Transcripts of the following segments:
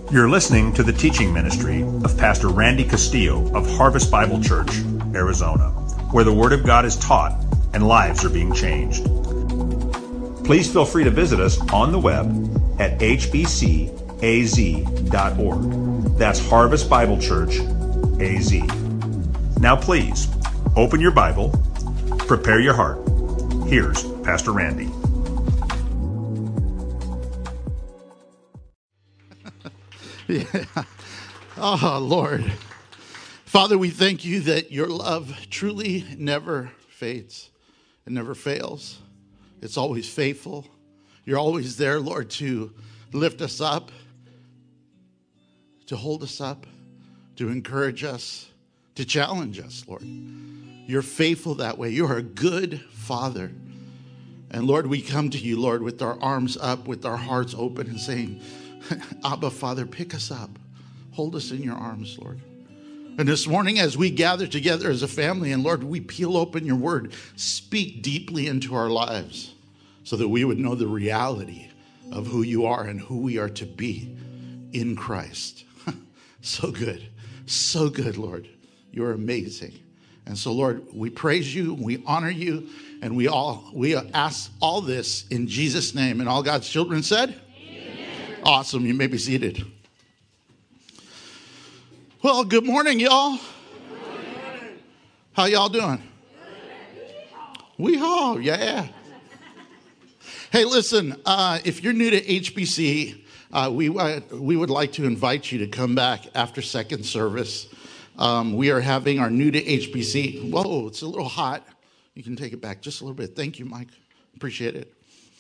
You're listening to the teaching ministry of Pastor Randy Castillo of Harvest Bible Church, Arizona, where the Word of God is taught and lives are being changed. Please feel free to visit us on the web at hbcaz.org. That's Harvest Bible Church, AZ. Now please, open your Bible, prepare your heart. Here's Pastor Randy. Yeah. Oh, Lord. Father, we thank you that your love truly never fades and never fails. It's always faithful. You're always there, Lord, to lift us up, to hold us up, to encourage us, to challenge us, Lord. You're faithful that way. You are a good Father. And Lord, we come to you, Lord, with our arms up, with our hearts open and saying, Abba, Father, pick us up. Hold us in your arms, Lord. And this morning, as we gather together as a family, and Lord, we peel open your word, speak deeply into our lives so that we would know the reality of who you are and who we are to be in Christ. So good, Lord. You're amazing. And so, Lord, we praise you, we honor you, and we ask all this in Jesus' name. And all God's children said? Awesome. You may be seated. Well, good morning, y'all. Good morning. How y'all doing? Weehaw, yeah. Hey, listen, if you're new to HBC, we would like to invite you to come back after second service. We are having our new to HBC. Whoa, it's a little hot. You can take it back just a little bit. Thank you, Mike. Appreciate it.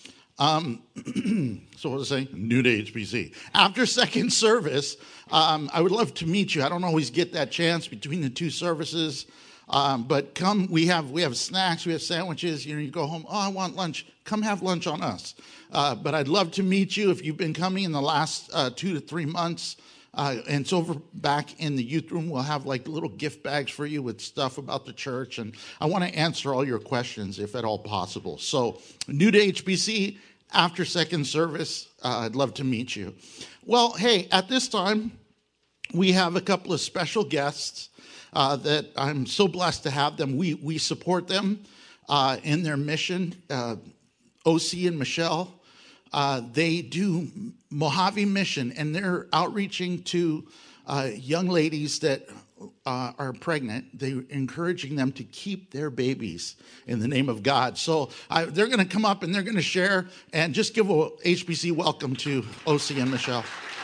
So what was I saying? New to HBC. After second service, I would love to meet you. I don't always get that chance between the two services, but come. We have snacks, we have sandwiches. You go home. Oh, I want lunch. Come have lunch on us. But I'd love to meet you if you've been coming in the last 2 to 3 months. And it's over back in the youth room. We'll have like little gift bags for you with stuff about the church. And I want to answer all your questions if at all possible. So new to HBC, after second service, I'd love to meet you. Well, hey, at this time, we have a couple of special guests that I'm so blessed to have them. We support them in their mission. OC and Michelle, they do Mojave Mission, and they're outreaching to young ladies that are pregnant. They're encouraging them to keep their babies in the name of God. So they're going to come up and they're going to share, and just give a HBC welcome to OC and Michelle.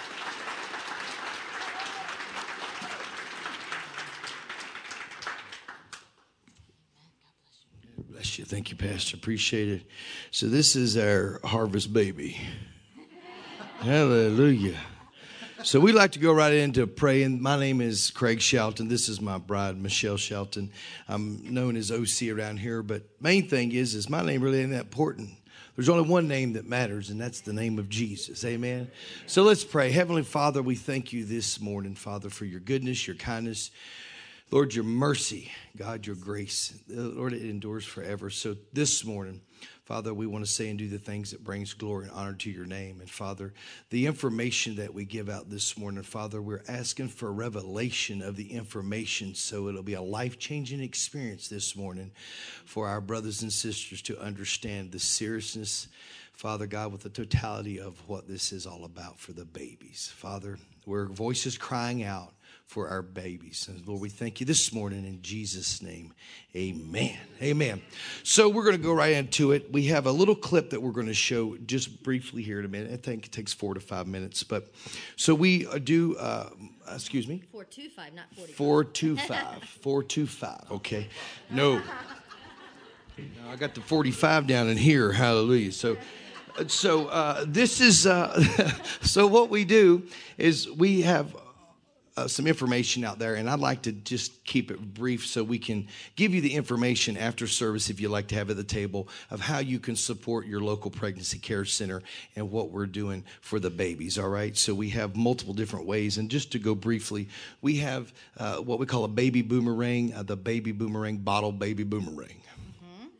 Bless you. Thank you, Pastor. Appreciate it. So this is our harvest baby. Hallelujah. So we like to go right into praying. My name is Craig Shelton. This is my bride, Michelle Shelton. I'm known as OC around here, but main thing is my name really ain't that important. There's only one name that matters, and that's the name of Jesus. Amen. So let's pray. Heavenly Father, we thank you this morning, Father, for your goodness, your kindness. Lord, your mercy, God, your grace, Lord, it endures forever. So this morning, Father, we want to say and do the things that brings glory and honor to your name. And Father, the information that we give out this morning, Father, we're asking for revelation of the information so it'll be a life-changing experience this morning for our brothers and sisters to understand the seriousness, Father God, with the totality of what this is all about for the babies. Father, where voices crying out for our babies. And Lord, we thank you this morning in Jesus' name. Amen. Amen. So we're going to go right into it. We have a little clip that we're going to show just briefly here in a minute. I think it takes 4 to 5 minutes. But so we do, excuse me? 425, not 45. 425. 425. Okay. No, I got the 45 down in here. Hallelujah. So this is, so what we do is we have some information out there, and I'd like to just keep it brief so we can give you the information after service, if you'd like to have at the table, of how you can support your local pregnancy care center and what we're doing for the babies, all right? So we have multiple different ways, and just to go briefly, we have what we call a baby boomerang, the baby boomerang, bottle baby boomerang.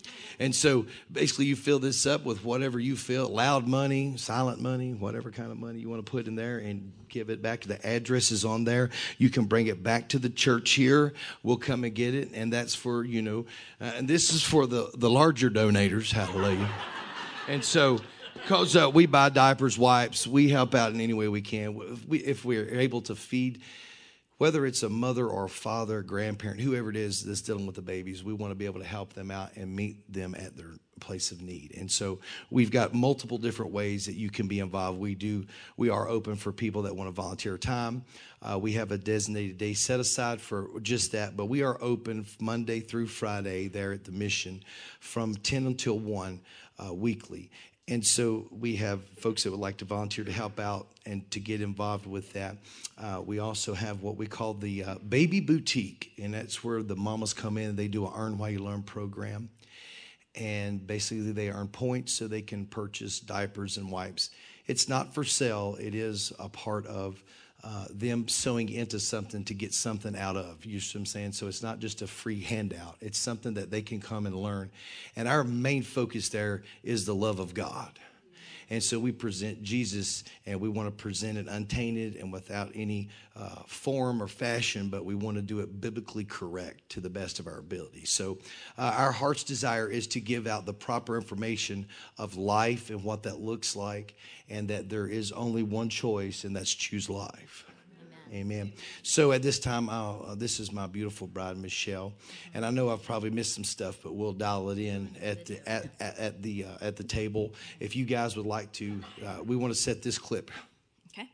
And so basically you fill this up with whatever you feel, loud money, silent money, whatever kind of money you want to put in there, and give it back to the addresses on there. You can bring it back to the church here. We'll come and get it. And that's for, and this is for the larger donators. Hallelujah. And so, because we buy diapers, wipes, we help out in any way we can. If we're able to feed, whether it's a mother or a father, grandparent, whoever it is that's dealing with the babies, we want to be able to help them out and meet them at their place of need. And so we've got multiple different ways that you can be involved. We are open for people that want to volunteer time. We have a designated day set aside for just that, but we are open Monday through Friday there at the Mission from 10 until 1 weekly. And so we have folks that would like to volunteer to help out and to get involved with that. We also have what we call the Baby Boutique, and that's where the mamas come in and they do an Earn While You Learn program. And basically they earn points so they can purchase diapers and wipes. It's not for sale. It is a part of them sewing into something to get something out of. You see what I'm saying? So it's not just a free handout. It's something that they can come and learn. And our main focus there is the love of God. And so we present Jesus, and we want to present it untainted and without any form or fashion, but we want to do it biblically correct to the best of our ability. So our heart's desire is to give out the proper information of life and what that looks like, and that there is only one choice, and that's choose life. Amen. So at this time, this is my beautiful bride, Michelle, and I know I've probably missed some stuff, but we'll dial it in at the table. If you guys would like to, we want to set this clip. Okay.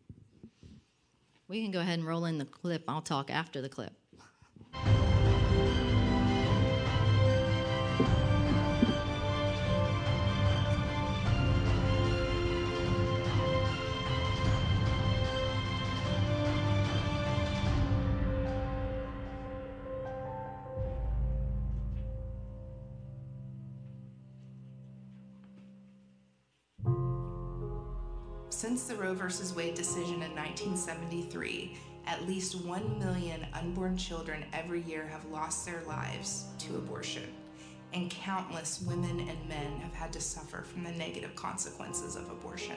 We can go ahead and roll in the clip. I'll talk after the clip. Since the Roe v. Wade decision in 1973, at least 1 million unborn children every year have lost their lives to abortion, and countless women and men have had to suffer from the negative consequences of abortion.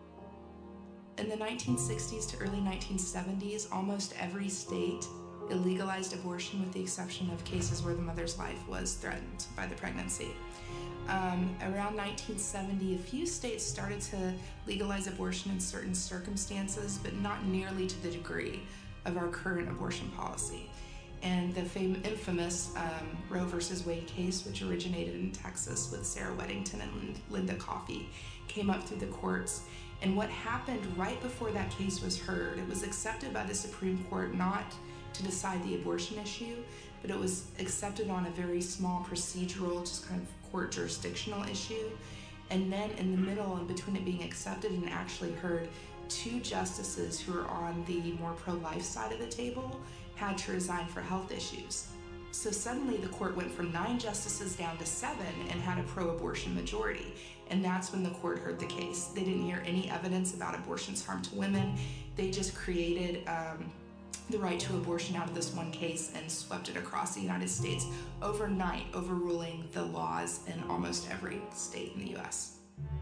In the 1960s to early 1970s, almost every state illegalized abortion with the exception of cases where the mother's life was threatened by the pregnancy. Around 1970, a few states started to legalize abortion in certain circumstances, but not nearly to the degree of our current abortion policy. And the infamous Roe v. Wade case, which originated in Texas with Sarah Weddington and Linda Coffey, came up through the courts. And what happened right before that case was heard, it was accepted by the Supreme Court not to decide the abortion issue, but it was accepted on a very small procedural, just kind of court jurisdictional issue. And then in the middle, in between it being accepted and actually heard, 2 justices who are on the more pro-life side of the table had to resign for health issues. So suddenly the court went from 9 justices down to 7 and had a pro-abortion majority. And that's when the court heard the case. They didn't hear any evidence about abortion's harm to women. They just created the right to abortion out of this one case and swept it across the United States overnight, overruling the laws in almost every state in the U.S.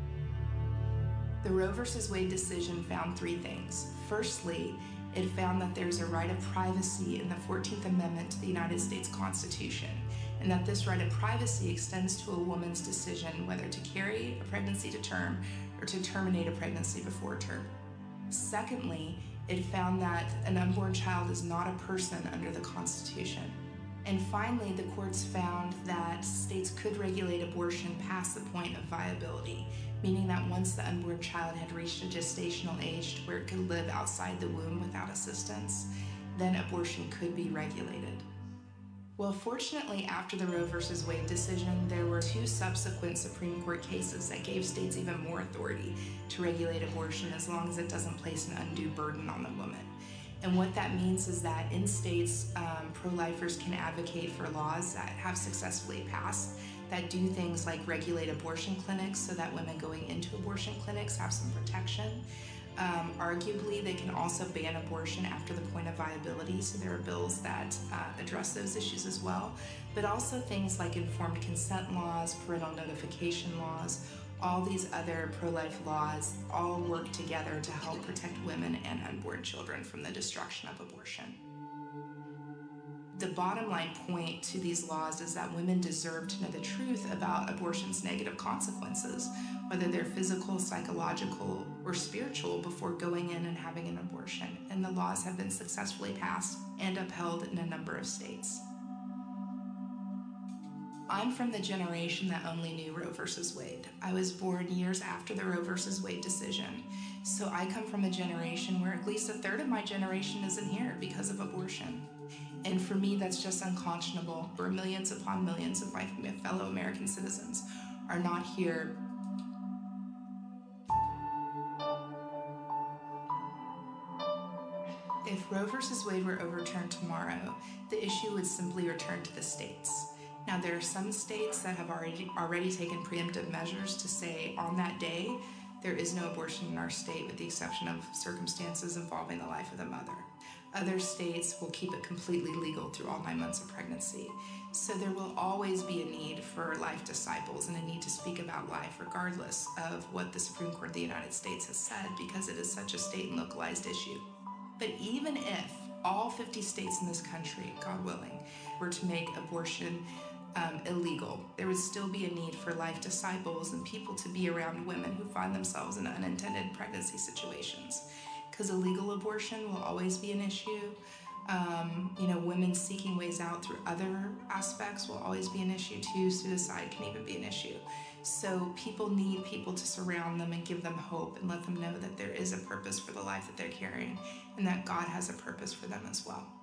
The Roe v. Wade decision found 3 things. Firstly, it found that there's a right of privacy in the 14th Amendment to the United States Constitution, and that this right of privacy extends to a woman's decision whether to carry a pregnancy to term or to terminate a pregnancy before term. Secondly, it found that an unborn child is not a person under the Constitution. And finally, the courts found that states could regulate abortion past the point of viability, meaning that once the unborn child had reached a gestational age where it could live outside the womb without assistance, then abortion could be regulated. Well, fortunately, after the Roe v. Wade decision, there were 2 subsequent Supreme Court cases that gave states even more authority to regulate abortion as long as it doesn't place an undue burden on the woman. And what that means is that in states, pro-lifers can advocate for laws that have successfully passed that do things like regulate abortion clinics so that women going into abortion clinics have some protection. Arguably, they can also ban abortion after the point of viability, so there are bills that address those issues as well. But also things like informed consent laws, parental notification laws, all these other pro-life laws all work together to help protect women and unborn children from the destruction of abortion. The bottom line point to these laws is that women deserve to know the truth about abortion's negative consequences, whether they're physical, psychological, or spiritual, before going in and having an abortion. And the laws have been successfully passed and upheld in a number of states. I'm from the generation that only knew Roe versus Wade. I was born years after the Roe versus Wade decision. So I come from a generation where at least a third of my generation isn't here because of abortion. And for me, that's just unconscionable, where millions upon millions of my fellow American citizens are not here. If Roe versus Wade were overturned tomorrow, the issue would simply return to the states. Now, there are some states that have already taken preemptive measures to say on that day, there is no abortion in our state with the exception of circumstances involving the life of the mother. Other states will keep it completely legal through all 9 months of pregnancy. So there will always be a need for life disciples and a need to speak about life regardless of what the Supreme Court of the United States has said, because it is such a state and localized issue. But even if all 50 states in this country, God willing, were to make abortion illegal, there would still be a need for life disciples and people to be around women who find themselves in unintended pregnancy situations. Because illegal abortion will always be an issue. Women seeking ways out through other aspects will always be an issue too. Suicide can even be an issue. So people need people to surround them and give them hope and let them know that there is a purpose for the life that they're carrying and that God has a purpose for them as well.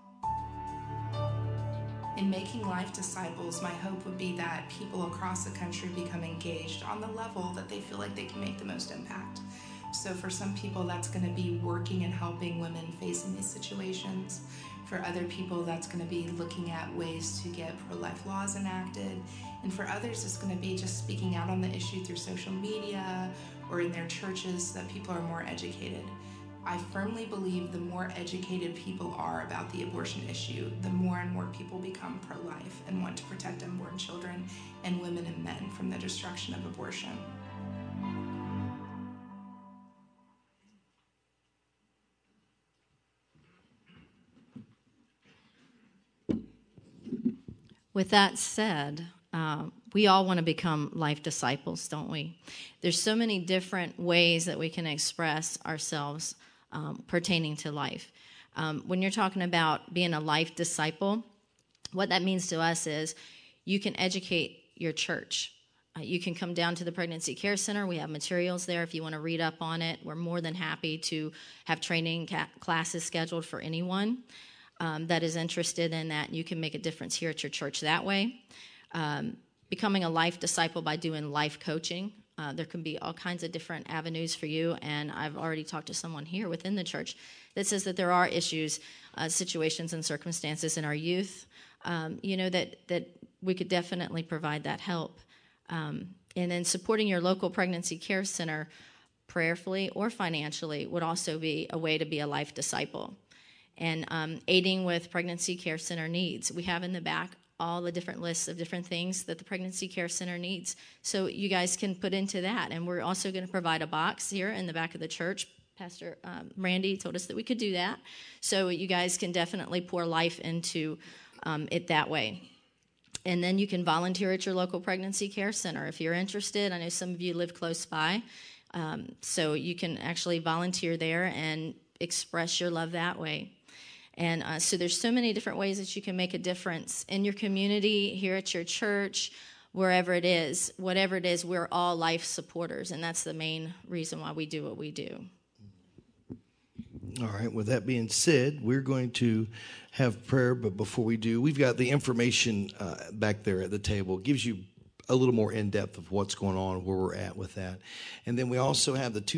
In making life disciples, my hope would be that people across the country become engaged on the level that they feel like they can make the most impact. So for some people, that's going to be working and helping women facing these situations. For other people, that's going to be looking at ways to get pro-life laws enacted. And for others, it's going to be just speaking out on the issue through social media or in their churches so that people are more educated. I firmly believe the more educated people are about the abortion issue, the more and more people become pro-life and want to protect unborn children and women and men from the destruction of abortion. With that said, we all want to become life disciples, don't we? There's so many different ways that we can express ourselves pertaining to life. When you're talking about being a life disciple, what that means to us is you can educate your church. You can come down to the Pregnancy Care Center. We have materials there if you want to read up on it. We're more than happy to have training classes scheduled for anyone that is interested in that. You can make a difference here at your church that way. Becoming a life disciple by doing life coaching. There can be all kinds of different avenues for you, and I've already talked to someone here within the church that says that there are issues, situations, and circumstances in our youth, that we could definitely provide that help. And then supporting your local pregnancy care center prayerfully or financially would also be a way to be a life disciple. And aiding with pregnancy care center needs. We have in the back all the different lists of different things that the Pregnancy Care Center needs. So you guys can put into that. And we're also going to provide a box here in the back of the church. Pastor Randy told us that we could do that. So you guys can definitely pour life into it that way. And then you can volunteer at your local Pregnancy Care Center if you're interested. I know some of you live close by. So you can actually volunteer there and express your love that way. And so there's so many different ways that you can make a difference in your community, here at your church, wherever it is, whatever it is, we're all life supporters. And that's the main reason why we do what we do. All right. With that being said, we're going to have prayer. But before we do, we've got the information back there at the table. It gives you a little more in-depth of what's going on, where we're at with that. And then we also have the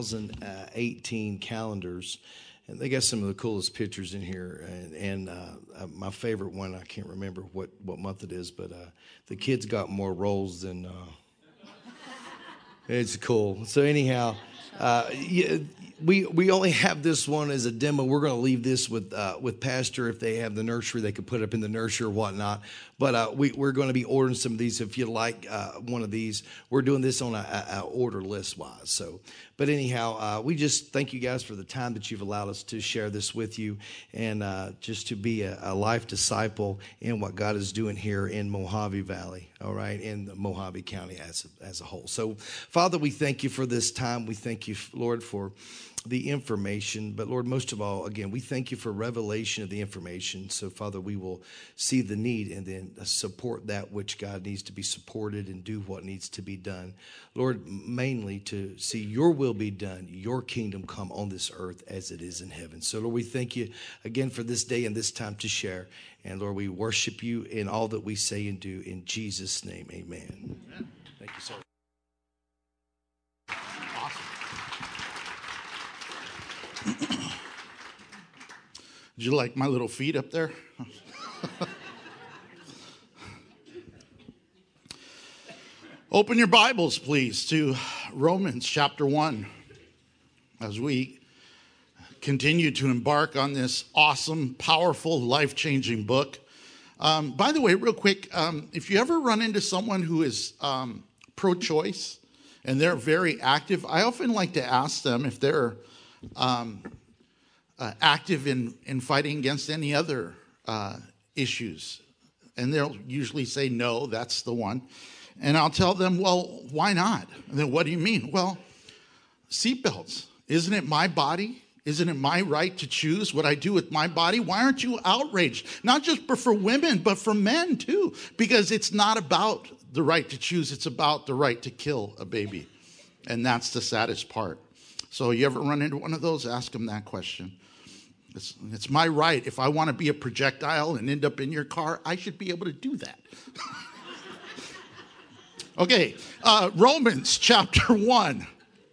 2018 calendars. And they got some of the coolest pictures in here. And my favorite one, I can't remember what month it is, but the kids got more rolls than... it's cool. So anyhow, We only have this one as a demo. We're going to leave this with Pastor. If they have the nursery, they could put it up in the nursery or whatnot. But we're going to be ordering some of these. If you like one of these, we're doing this on a order list wise. So, but anyhow, we just thank you guys for the time that you've allowed us to share this with you, and just to be a life disciple in what God is doing here in Mojave Valley. All right, in the Mojave County as a whole. So, Father, we thank you for this time. We thank you, Lord, for the information, but Lord, most of all, again, we thank you for revelation of the information. So, Father, we will see the need and then support that which God needs to be supported and do what needs to be done. Lord, mainly to see your will be done, your kingdom come on this earth as it is in heaven. So, Lord, we thank you again for this day and this time to share. And Lord, we worship you in all that we say and do. In Jesus' name, amen. Amen. Thank you, sir. Did you like my little feet up there? Open your Bibles, please, to Romans chapter 1 as we continue to embark on this awesome, powerful, life-changing book. By the way, real quick, if you ever run into someone who is pro-choice and they're very active, I often like to ask them if they're active in fighting against any other issues. And they'll usually say, no, that's the one. And I'll tell them, well, why not? And then, what do you mean? Well, seatbelts. Isn't it my body? Isn't it my right to choose what I do with my body? Why aren't you outraged? Not just for women, but for men too. Because it's not about the right to choose. It's about the right to kill a baby. And that's the saddest part. So you ever run into one of those? Ask them that question. It's my right. If I want to be a projectile and end up in your car, I should be able to do that. Okay, Romans chapter 1.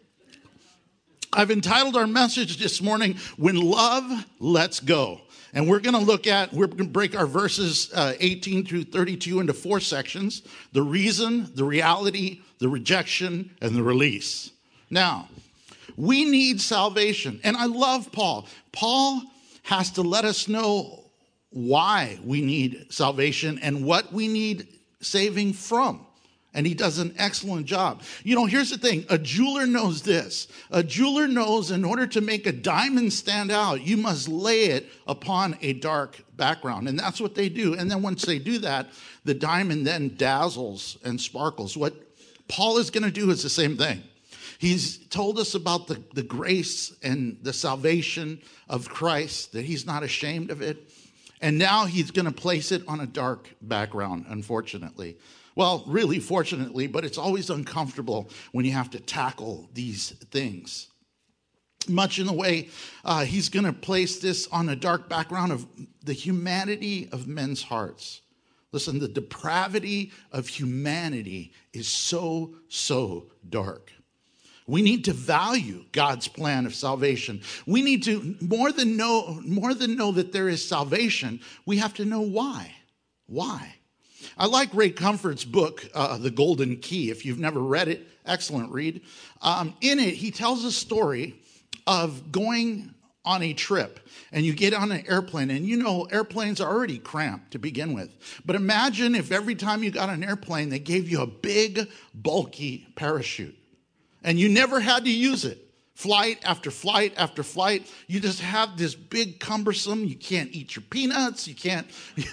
I've entitled our message this morning, When Love Lets Go. And we're going to break our verses 18 through 32 into 4 sections. The reason, the reality, the rejection, and the release. Now, we need salvation. And I love Paul. Paul has to let us know why we need salvation and what we need saving from. And he does an excellent job. You know, here's the thing. A jeweler knows this. A jeweler knows in order to make a diamond stand out, you must lay it upon a dark background. And that's what they do. And then once they do that, the diamond then dazzles and sparkles. What Paul is going to do is the same thing. He's told us about the grace and the salvation of Christ, that he's not ashamed of it. And now he's going to place it on a dark background, unfortunately. Well, really, fortunately, but it's always uncomfortable when you have to tackle these things. Much in the way he's going to place this on a dark background of the humanity of men's hearts. Listen, the depravity of humanity is so, so dark. We need to value God's plan of salvation. We need to, more than know that there is salvation, we have to know why. Why? I like Ray Comfort's book, The Golden Key. If you've never read it, excellent read. In it, he tells a story of going on a trip. And you get on an airplane, and you know airplanes are already cramped to begin with. But imagine if every time you got on an airplane, they gave you a big, bulky parachute. And you never had to use it. Flight after flight after flight, you just have this big cumbersome, you can't eat your peanuts, you can't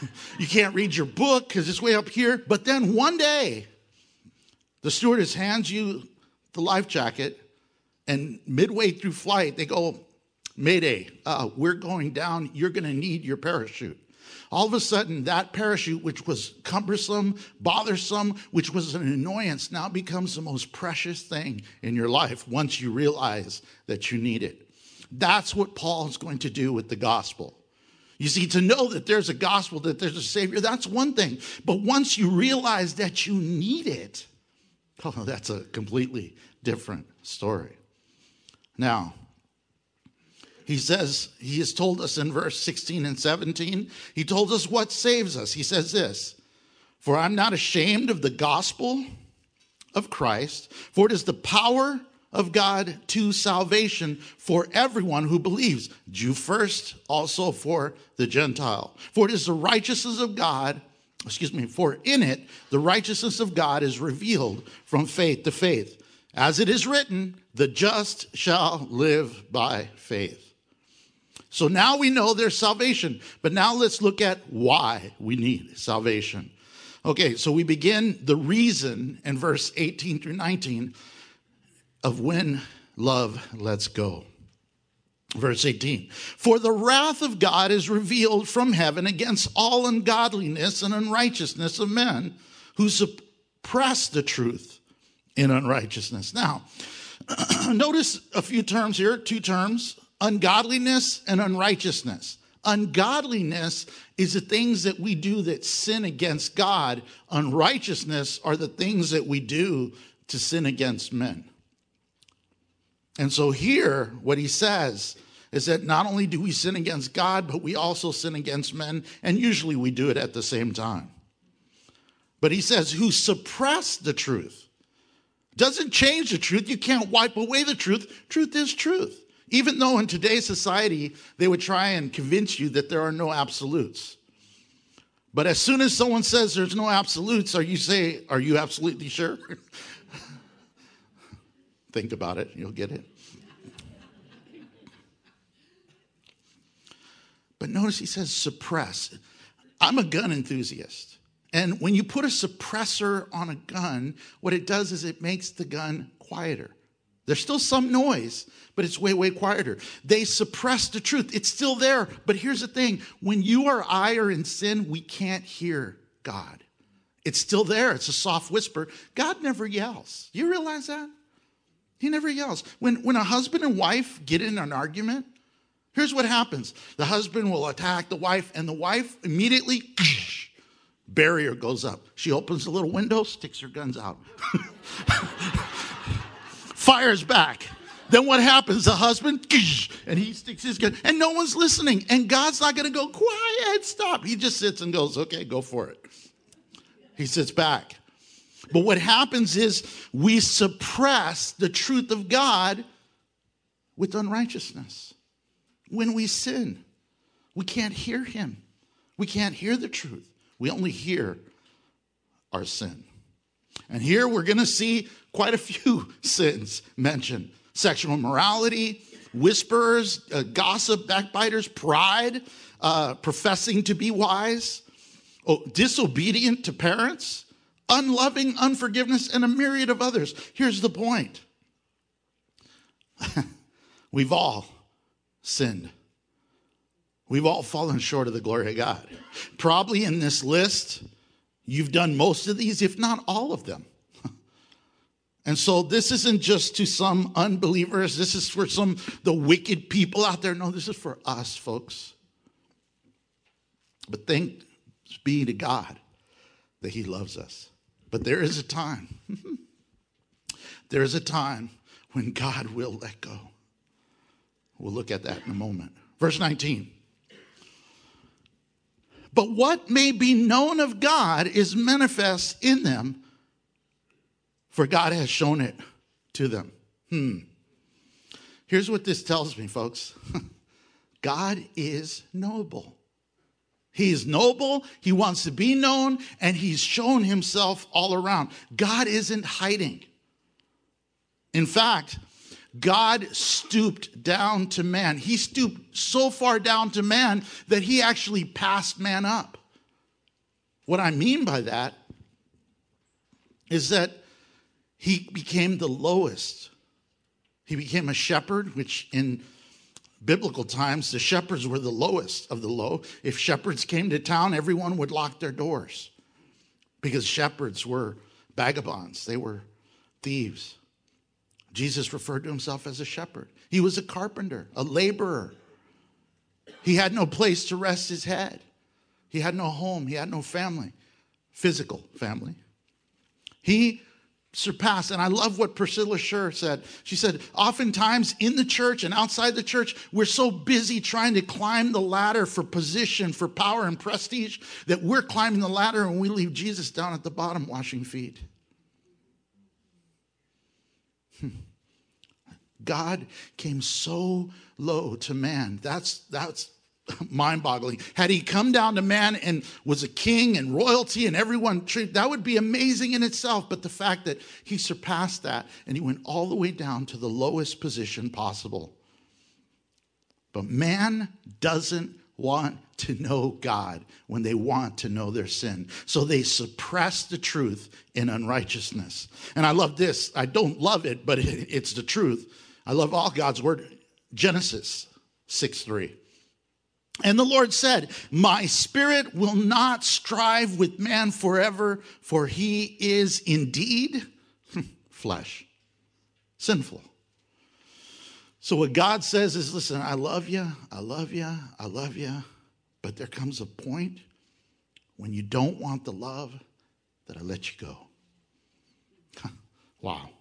read your book because it's way up here. But then one day, the stewardess hands you the life jacket, and midway through flight, they go, Mayday, we're going down, you're going to need your parachute. All of a sudden, that parachute, which was cumbersome, bothersome, which was an annoyance, now becomes the most precious thing in your life once you realize that you need it. That's what Paul is going to do with the gospel. You see, to know that there's a gospel, that there's a Savior, that's one thing. But once you realize that you need it, that's a completely different story. Now, he says, he has told us in verse 16 and 17, he told us what saves us. He says this, for I'm not ashamed of the gospel of Christ, for it is the power of God to salvation for everyone who believes, Jew first, also for the Gentile. For it is the righteousness of God, for in it the righteousness of God is revealed from faith to faith. As it is written, the just shall live by faith. So now we know there's salvation, but now let's look at why we need salvation. Okay, so we begin the reason in verse 18 through 19 of when love lets go. Verse 18, for the wrath of God is revealed from heaven against all ungodliness and unrighteousness of men who suppress the truth in unrighteousness. Now, notice a few terms here, two terms, ungodliness and unrighteousness. Ungodliness is the things that we do that sin against God. Unrighteousness are the things that we do to sin against men. And so here, what he says is that not only do we sin against God, but we also sin against men, and usually we do it at the same time. But he says, who suppress the truth. Doesn't change the truth. You can't wipe away the truth. Truth is truth. Even though in today's society, they would try and convince you that there are no absolutes. But as soon as someone says there's no absolutes, are you absolutely sure? Think about it, you'll get it. But notice he says suppress. I'm a gun enthusiast. And when you put a suppressor on a gun, what it does is it makes the gun quieter. There's still some noise, but it's way, way quieter. They suppress the truth. It's still there. But here's the thing. When you or I are in sin, we can't hear God. It's still there. It's a soft whisper. God never yells. You realize that? He never yells. When a husband and wife get in an argument, here's what happens. The husband will attack the wife, and the wife immediately, barrier goes up. She opens the little window, sticks her guns out. Fires back. Then what happens? The husband, and he sticks his gun, and no one's listening. And God's not going to go, quiet, stop. He just sits and goes, okay, go for it. He sits back. But what happens is we suppress the truth of God with unrighteousness. When we sin, we can't hear him. We can't hear the truth. We only hear our sin. And here we're going to see quite a few sins mentioned. Sexual immorality, whisperers, gossip, backbiters, pride, professing to be wise, disobedient to parents, unloving, unforgiveness, and a myriad of others. Here's the point. We've all sinned. We've all fallen short of the glory of God. Probably in this list, you've done most of these, if not all of them. And so this isn't just to some unbelievers. This is for the wicked people out there. No, this is for us, folks. But thanks be to God that he loves us. But there is a time. There is a time when God will let go. We'll look at that in a moment. Verse 19. But what may be known of God is manifest in them, for God has shown it to them. Here's what this tells me, folks. God is knowable. He is noble, he wants to be known, and he's shown himself all around. God isn't hiding. In fact, God stooped down to man. He stooped so far down to man that he actually passed man up. What I mean by that is that he became the lowest. He became a shepherd, which in biblical times, the shepherds were the lowest of the low. If shepherds came to town, everyone would lock their doors because shepherds were vagabonds. They were thieves. Jesus referred to himself as a shepherd. He was a carpenter, a laborer. He had no place to rest his head. He had no home. He had no family, physical family. He surpassed, and I love what Priscilla Schur said. She said, oftentimes in the church and outside the church, we're so busy trying to climb the ladder for position, for power and prestige, that we're climbing the ladder and we leave Jesus down at the bottom washing feet. God came so low to man. That's mind-boggling. Had he come down to man and was a king and royalty and everyone, that would be amazing in itself. But the fact that he surpassed that and he went all the way down to the lowest position possible. But man doesn't want to know God when they want to know their sin. So they suppress the truth in unrighteousness. And I love this. I don't love it, but it's the truth. I love all God's word. Genesis 6:3. And the Lord said, my spirit will not strive with man forever, for he is indeed flesh, sinful. So what God says is, listen, I love you, I love you, I love you, but there comes a point when you don't want the love that I let you go. Wow.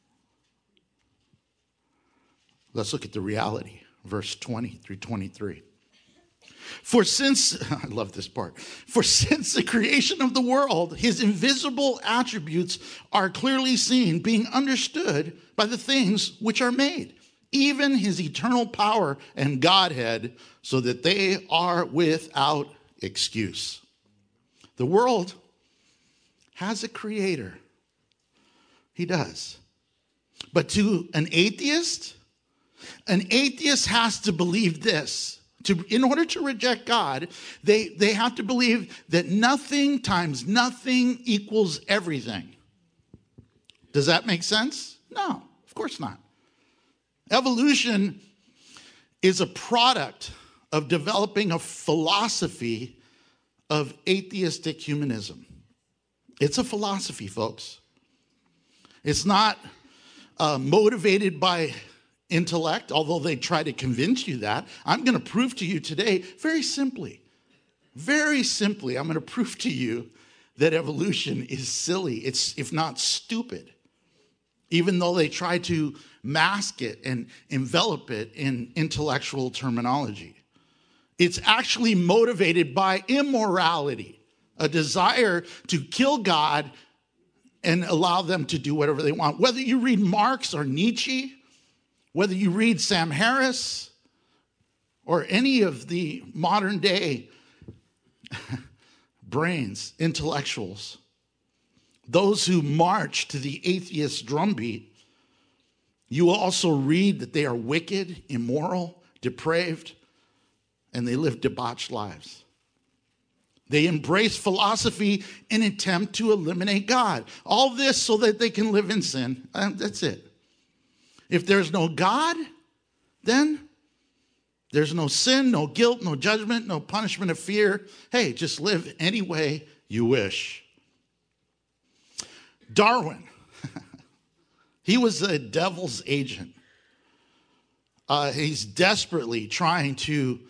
Let's look at the reality, verse 20 through 23. For since, I love this part, for since the creation of the world, his invisible attributes are clearly seen, being understood by the things which are made, even his eternal power and Godhead, so that they are without excuse. The world has a creator. He does. But to an atheist has to believe this. In order to reject God, they have to believe that nothing times nothing equals everything. Does that make sense? No, of course not. Evolution is a product of developing a philosophy of atheistic humanism. It's a philosophy, folks. It's not motivated by intellect, although they try to convince you that. I'm going to prove to you today, very simply, I'm going to prove to you that evolution is silly. It's, if not stupid, even though they try to mask it and envelop it in intellectual terminology. It's actually motivated by immorality, a desire to kill God and allow them to do whatever they want. Whether you read Marx or Nietzsche, whether you read Sam Harris or any of the modern day brains, intellectuals, those who march to the atheist drumbeat, you will also read that they are wicked, immoral, depraved, and they live debauched lives. They embrace philosophy in an attempt to eliminate God. All this so that they can live in sin. That's it. If there's no God, then there's no sin, no guilt, no judgment, no punishment of fear. Hey, just live any way you wish. Darwin, he was a devil's agent. He's desperately trying to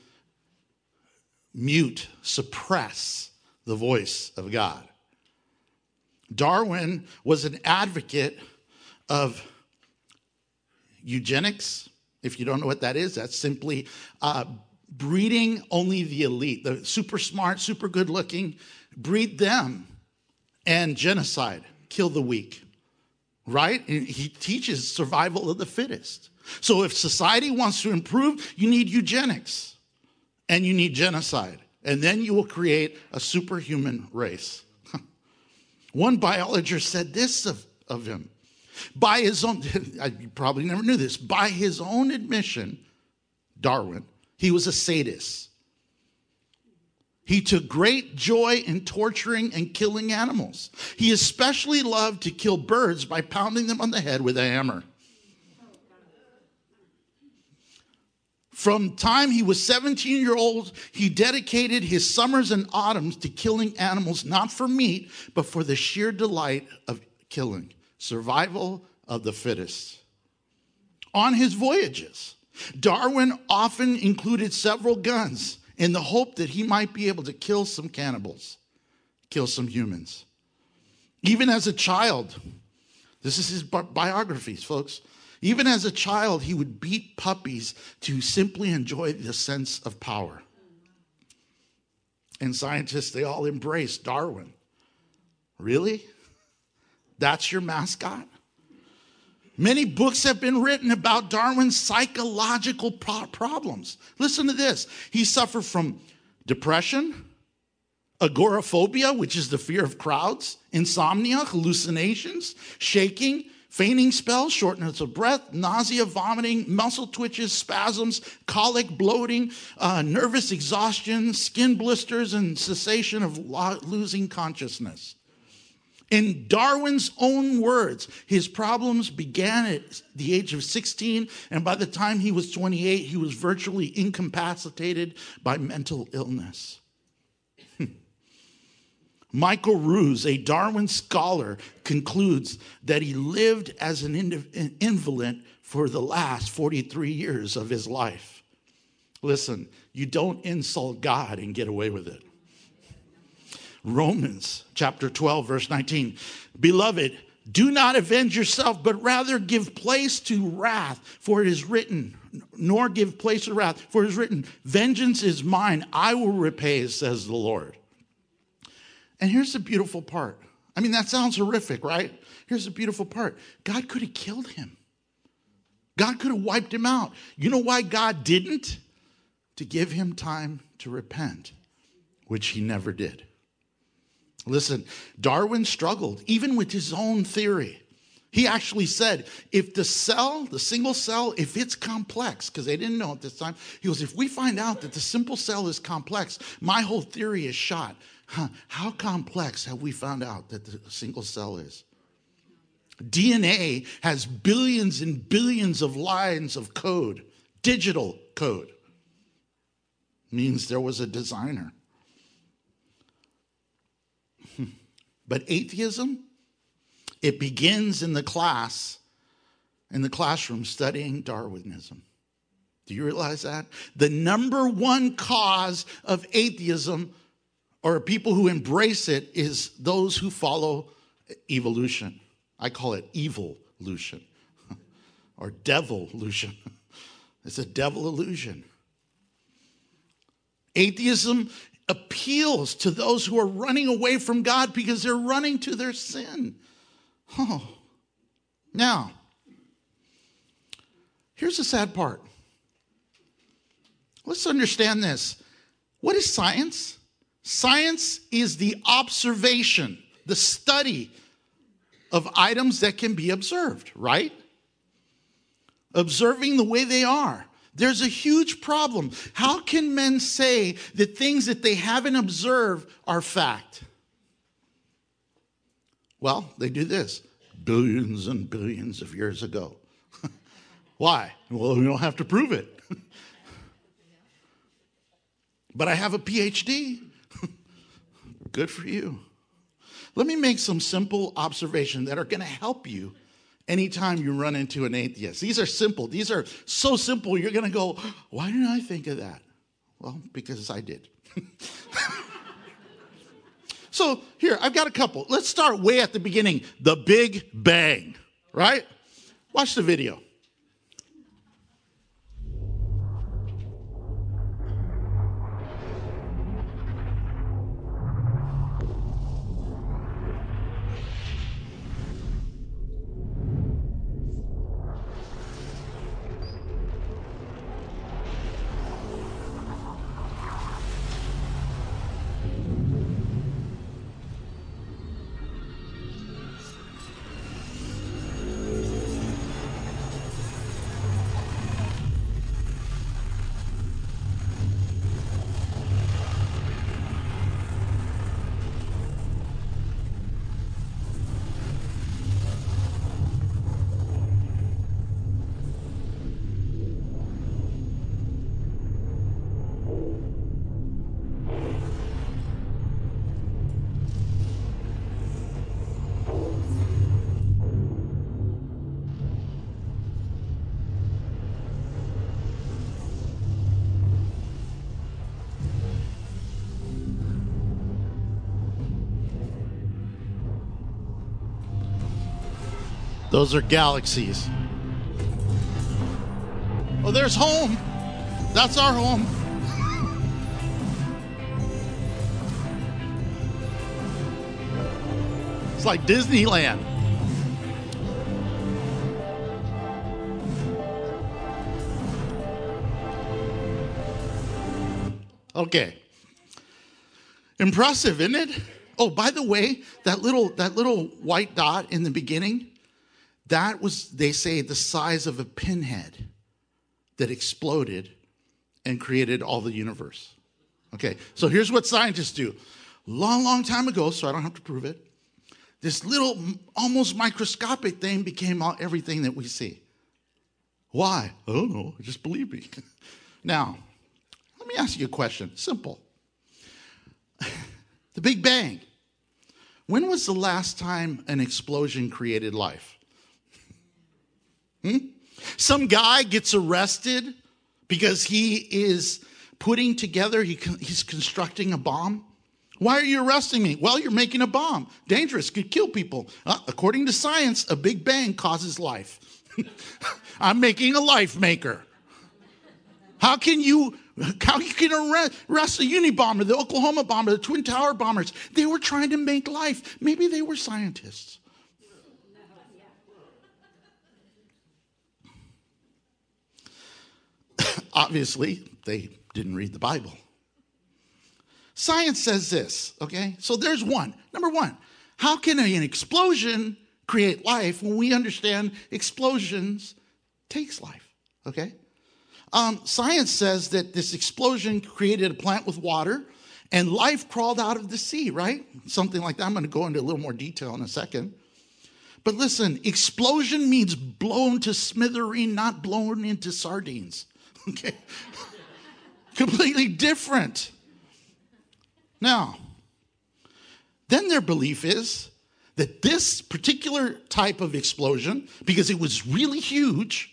suppress the voice of God. Darwin was an advocate of eugenics. If you don't know what that is, that's simply breeding only the elite, the super smart, super good looking, breed them, and genocide, kill the weak, right? And he teaches survival of the fittest. So if society wants to improve, you need eugenics and you need genocide. And then you will create a superhuman race. One biologist said this of him. By his own, you probably never knew this, by his own admission, Darwin, he was a sadist. He took great joy in torturing and killing animals. He especially loved to kill birds by pounding them on the head with a hammer. From the time he was 17-year-old, he dedicated his summers and autumns to killing animals, not for meat, but for the sheer delight of killing. Survival of the fittest. On his voyages, Darwin often included several guns in the hope that he might be able to kill some cannibals, kill some humans. Even as a child, this is his biographies, folks. Even as a child, he would beat puppies to simply enjoy the sense of power. And scientists, they all embrace Darwin. Really? That's your mascot? Many books have been written about Darwin's psychological problems. Listen to this. He suffered from depression, agoraphobia, which is the fear of crowds, insomnia, hallucinations, shaking, fainting spells, shortness of breath, nausea, vomiting, muscle twitches, spasms, colic, bloating, nervous exhaustion, skin blisters, and cessation of losing consciousness. In Darwin's own words, his problems began at the age of 16, and by the time he was 28, he was virtually incapacitated by mental illness. Michael Ruse, a Darwin scholar, concludes that he lived as an invalid for the last 43 years of his life. Listen, you don't insult God and get away with it. Romans chapter 12, verse 19. Beloved, do not avenge yourself, but rather give place to wrath, for it is written, nor give place to wrath, for it is written, vengeance is mine, I will repay, says the Lord. And here's the beautiful part. I mean, that sounds horrific, right? Here's the beautiful part. God could have killed him. God could have wiped him out. You know why God didn't? To give him time to repent, which he never did. Listen, Darwin struggled even with his own theory. He actually said, if the single cell, if it's complex, because they didn't know at this time, he goes, if we find out that the simple cell is complex, my whole theory is shot. How complex have we found out that the single cell is? DNA has billions and billions of lines of code, digital code. Means there was a designer. But atheism, it begins in the classroom studying Darwinism. Do you realize that? The number one cause of atheism, or people who embrace it, is those who follow evolution. I call it evolution or devolution. It's a devil illusion. Atheism appeals to those who are running away from God because they're running to their sin. Oh. Now, here's the sad part. Let's understand this. What is science? Science is the observation, the study of items that can be observed, right? Observing the way they are. There's a huge problem. How can men say that things that they haven't observed are fact? Well, they do this. Billions and billions of years ago. Why? Well, we don't have to prove it. But I have a PhD. Good for you. Let me make some simple observations that are going to help you anytime you run into an atheist. These are simple. These are so simple, you're going to go, why didn't I think of that? Well, because I did. So here, I've got a couple. Let's start way at the beginning. The Big Bang, right? Watch the video. Those are galaxies. Oh, there's home. That's our home. It's like Disneyland. Okay. Impressive, isn't it? Oh, by the way, that little white dot in the beginning, that was, they say, the size of a pinhead that exploded and created all the universe. Okay, so here's what scientists do. Long, long time ago, so I don't have to prove it, this little, almost microscopic thing became everything that we see. Why? I don't know. Just believe me. Now, let me ask you a question. Simple. The Big Bang. When was the last time an explosion created life? Some guy gets arrested because he is putting together, he's constructing a bomb. Why are you arresting me? Well, you're making a bomb. Dangerous, could kill people. According to science, a Big Bang causes life. I'm making a life maker. How can you arrest the Unabomber, the Oklahoma bomber, the Twin Tower bombers? They were trying to make life. Maybe they were scientists. Obviously, they didn't read the Bible. Science says this, okay? So there's one. Number one, how can an explosion create life when we understand explosions takes life, okay? Science says that this explosion created a plant with water and life crawled out of the sea, right? Something like that. I'm going to go into a little more detail in a second. But listen, explosion means blown to smithereen, not blown into sardines, okay? Completely different. Now, then their belief is that this particular type of explosion, because it was really huge,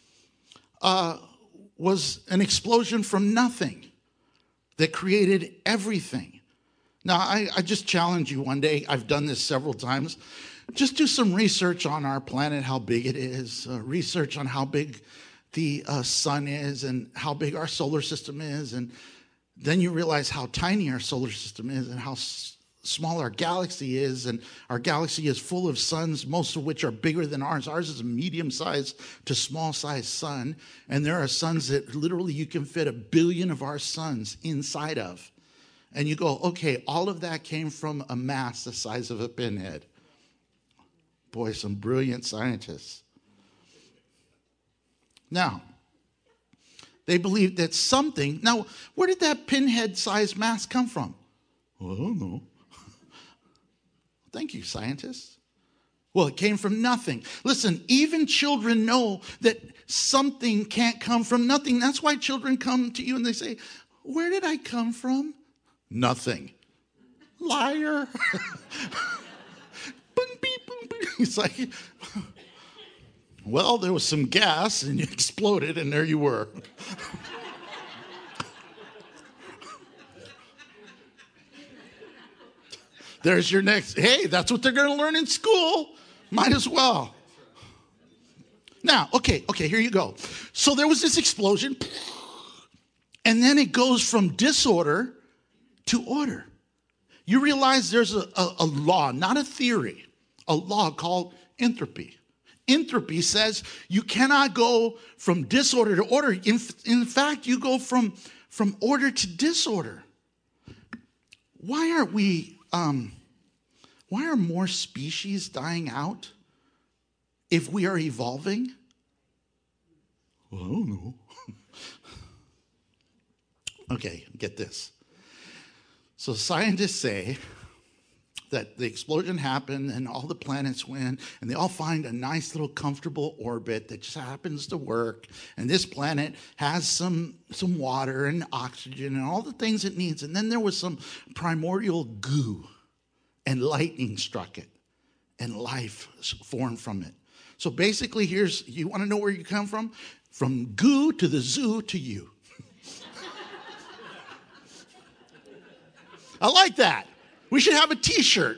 was an explosion from nothing that created everything. Now, I just challenge you one day. I've done this several times. Just do some research on our planet, how big it is, research on how big the sun is and how big our solar system is, and then you realize how tiny our solar system is and how small our galaxy is, and our galaxy is full of suns, most of which are bigger than ours. Ours is a medium-sized to small-sized sun, and there are suns that literally you can fit 1 billion of our suns inside of. And you go, okay, all of that came from a mass the size of a pinhead. Boy, some brilliant scientists. Now, they believe that something, now, where did that pinhead-sized mass come from? Well, I don't know. Thank you, scientists. Well, it came from nothing. Listen, even children know that something can't come from nothing. That's why children come to you and they say, where did I come from? Nothing. Liar. It's like, well, there was some gas and you exploded and there you were. There's your next, hey, that's what they're going to learn in school. Might as well. Now, okay, here you go. So there was this explosion, and then it goes from disorder to order. You realize there's a law, not a theory, a law called entropy. Entropy says you cannot go from disorder to order. In fact, you go from order to disorder. Why are more species dying out if we are evolving? Well, I don't know. Okay, get this. So scientists say that the explosion happened and all the planets went and they all find a nice little comfortable orbit that just happens to work. And this planet has some water and oxygen and all the things it needs. And then there was some primordial goo and lightning struck it and life formed from it. So basically you want to know where you come from? From goo to the zoo to you. I like that. We should have a t-shirt.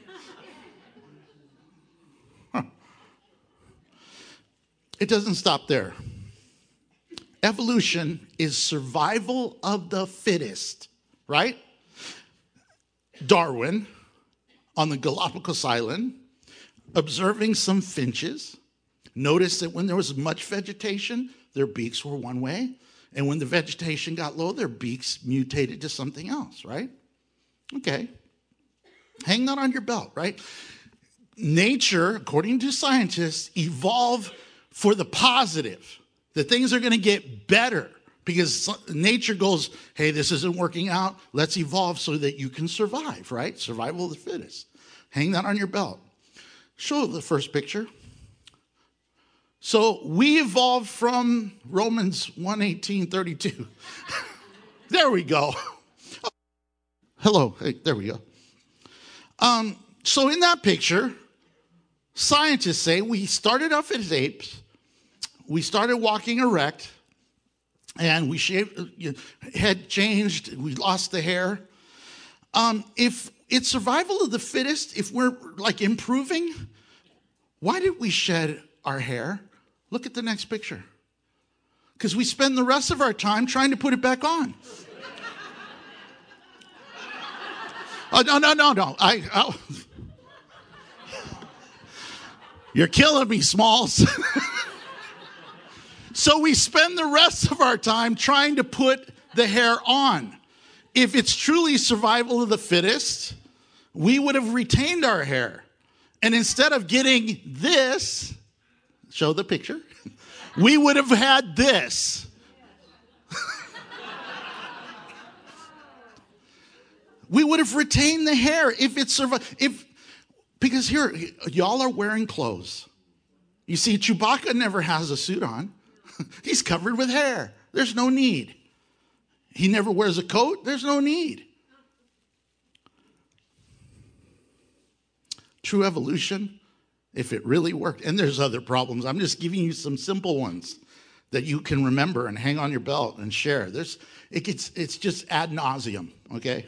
It doesn't stop there. Evolution is survival of the fittest, right? Darwin, on the Galapagos Island, observing some finches, noticed that when there was much vegetation, their beaks were one way, And when the vegetation got low, their beaks mutated to something else, right? Okay. Hang that on your belt, right? Nature, according to scientists, evolved for the positive. That things are going to get better because nature goes, hey, this isn't working out. Let's evolve so that you can survive, right? Survival of the fittest. Hang that on your belt. Show the first picture. So we evolved from Romans 1:18-32. There we go. Hello. Hey, there we go. So in that picture, scientists say we started off as apes. We started walking erect, and we shaved, head changed. We lost the hair. If it's survival of the fittest, if we're like improving, why did we shed our hair? Look at the next picture. Because we spend the rest of our time trying to put it back on. Oh, no. You're killing me, Smalls. So we spend the rest of our time trying to put the hair on. If it's truly survival of the fittest, we would have retained our hair. And instead of getting this, show the picture, we would have had this. We would have retained the hair if it survived. Because here, y'all are wearing clothes. You see, Chewbacca never has a suit on. He's covered with hair. There's no need. He never wears a coat. There's no need. True evolution, if it really worked. And there's other problems. I'm just giving you some simple ones that you can remember and hang on your belt and share. It's just ad nauseum, okay?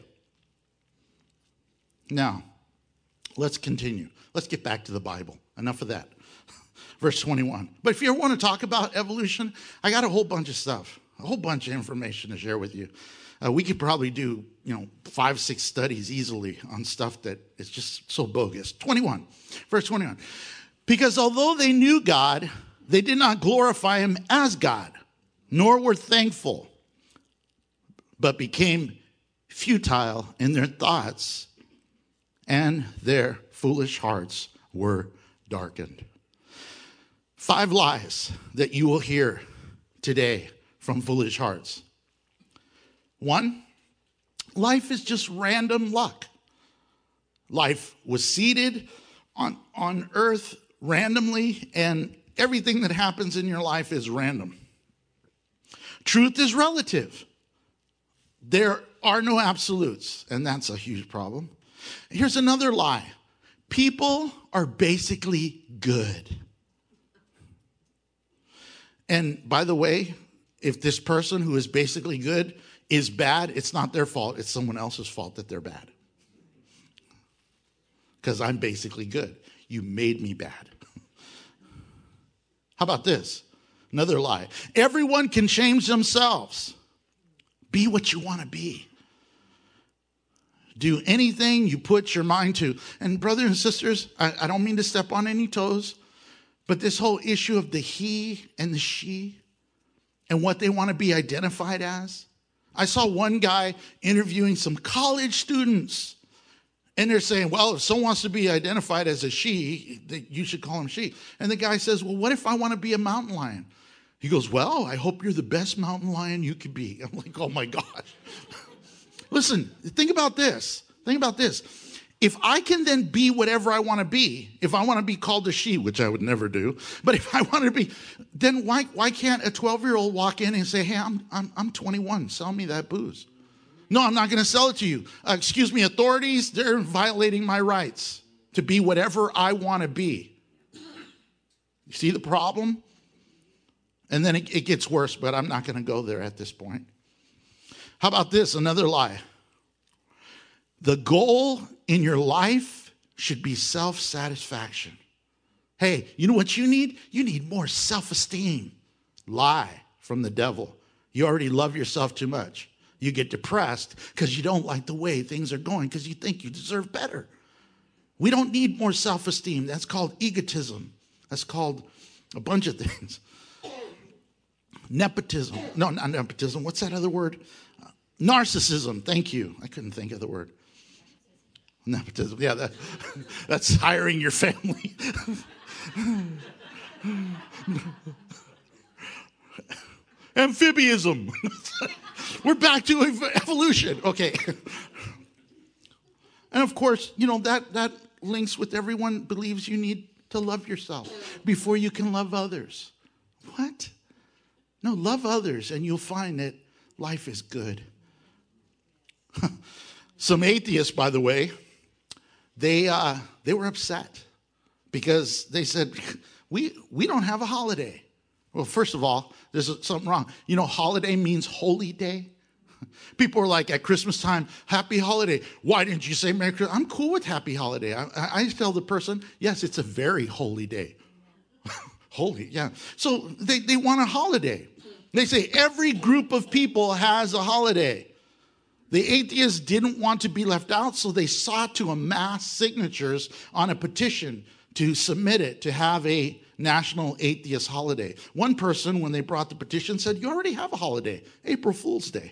Now, let's continue. Let's get back to the Bible. Enough of that. Verse 21. But if you ever want to talk about evolution, I got a whole bunch of stuff, a whole bunch of information to share with you. We could probably do, 5-6 studies easily on stuff that is just so bogus. 21, verse 21. Because although they knew God, they did not glorify him as God, nor were thankful, but became futile in their thoughts, and their foolish hearts were darkened. 5 lies that you will hear today from foolish hearts. 1, life is just random luck. Life was seeded on earth randomly, and everything that happens in your life is random. Truth is relative. There are no absolutes, and that's a huge problem. Here's another lie. People are basically good. And by the way, if this person who is basically good is bad, it's not their fault. It's someone else's fault that they're bad. Because I'm basically good. You made me bad. How about this? Another lie. Everyone can change themselves. Be what you want to be. Do anything you put your mind to. And brothers and sisters, I don't mean to step on any toes, but this whole issue of the he and the she and what they want to be identified as. I saw one guy interviewing some college students, and they're saying, well, if someone wants to be identified as a she, you should call him she. And the guy says, well, what if I want to be a mountain lion? He goes, well, I hope you're the best mountain lion you could be. I'm like, oh my gosh. Listen, think about this. Think about this. If I can then be whatever I want to be, if I want to be called a she, which I would never do, but if I want to be, then why can't a 12-year-old walk in and say, hey, I'm 21, sell me that booze? No, I'm not going to sell it to you. Excuse me, authorities, they're violating my rights to be whatever I want to be. You see the problem? And then it gets worse, but I'm not going to go there at this point. How about this? Another lie. The goal in your life should be self-satisfaction. Hey, you know what you need? You need more self-esteem. Lie from the devil. You already love yourself too much. You get depressed because you don't like the way things are going because you think you deserve better. We don't need more self-esteem. That's called egotism. That's called a bunch of things. Nepotism. No, not nepotism. What's that other word? Narcissism. Thank you. I couldn't think of the word. Nepotism. Yeah, that's hiring your family. Amphibiism. We're back to evolution. Okay. And of course, that links with everyone believes you need to love yourself before you can love others. What? No, love others and you'll find that life is good. Some atheists, by the way, they were upset because they said, we don't have a holiday. Well, first of all, there's something wrong. Holiday means holy day. People are like, at Christmas time, happy holiday. Why didn't you say Merry Christmas? I'm cool with happy holiday. I tell the person, yes, it's a very holy day. Holy, yeah. So they want a holiday. They say every group of people has a holiday. The atheists didn't want to be left out, so they sought to amass signatures on a petition to submit it to have a national atheist holiday. One person, when they brought the petition, said, you already have a holiday, April Fool's Day.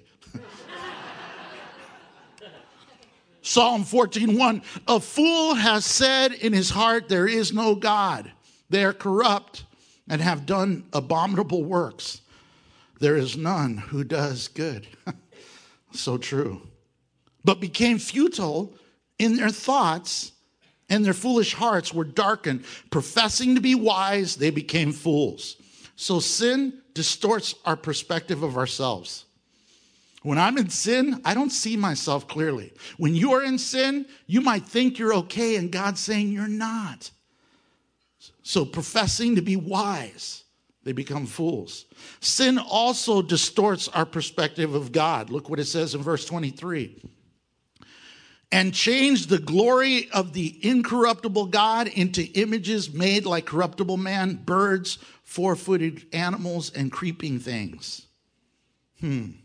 Psalm 14:1, a fool has said in his heart, there is no God. They are corrupt and have done abominable works. There is none who does good. So true. But became futile in their thoughts, and their foolish hearts were darkened. Professing to be wise, they became fools. So sin distorts our perspective of ourselves. When I'm in sin, I don't see myself clearly. When you are in sin, you might think you're okay, and God's saying you're not. So professing to be wise, they become fools. Sin also distorts our perspective of God. Look what it says in verse 23. And changed the glory of the incorruptible God into images made like corruptible man, birds, four-footed animals, and creeping things. You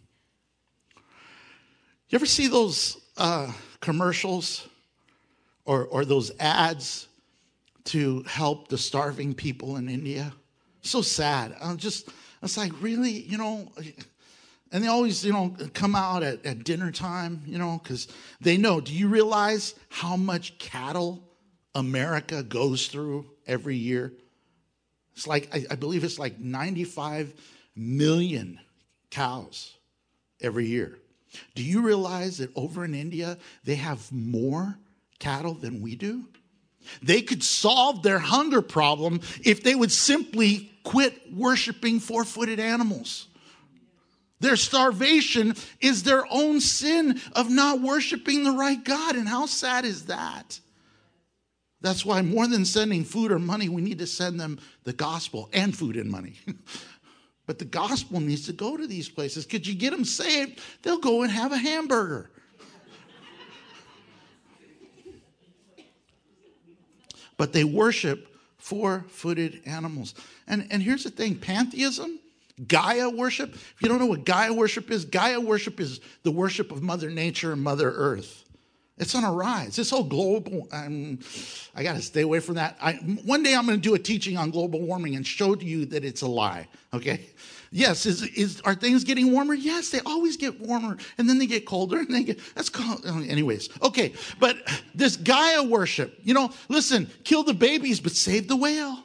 ever see those commercials or those ads to help the starving people in India? So sad. It's like, really, and they always, come out at dinner time, because they know. Do you realize how much cattle America goes through every year? It's like, I believe it's like 95 million cows every year. Do you realize that over in India, they have more cattle than we do? They could solve their hunger problem if they would simply quit worshiping four-footed animals. Their starvation is their own sin of not worshiping the right God. And how sad is that? That's why more than sending food or money, we need to send them the gospel and food and money. But the gospel needs to go to these places. Could you get them saved? They'll go and have a hamburger. But they worship four-footed animals. And here's the thing, pantheism, Gaia worship. If you don't know what Gaia worship is the worship of Mother Nature and Mother Earth. It's on a rise. This whole global, I got to stay away from that. One day I'm going to do a teaching on global warming and show you that it's a lie, okay? Yes, are things getting warmer? Yes, they always get warmer, and then they get colder, and that's called, anyways. Okay, but this Gaia worship, listen, kill the babies, but save the whale.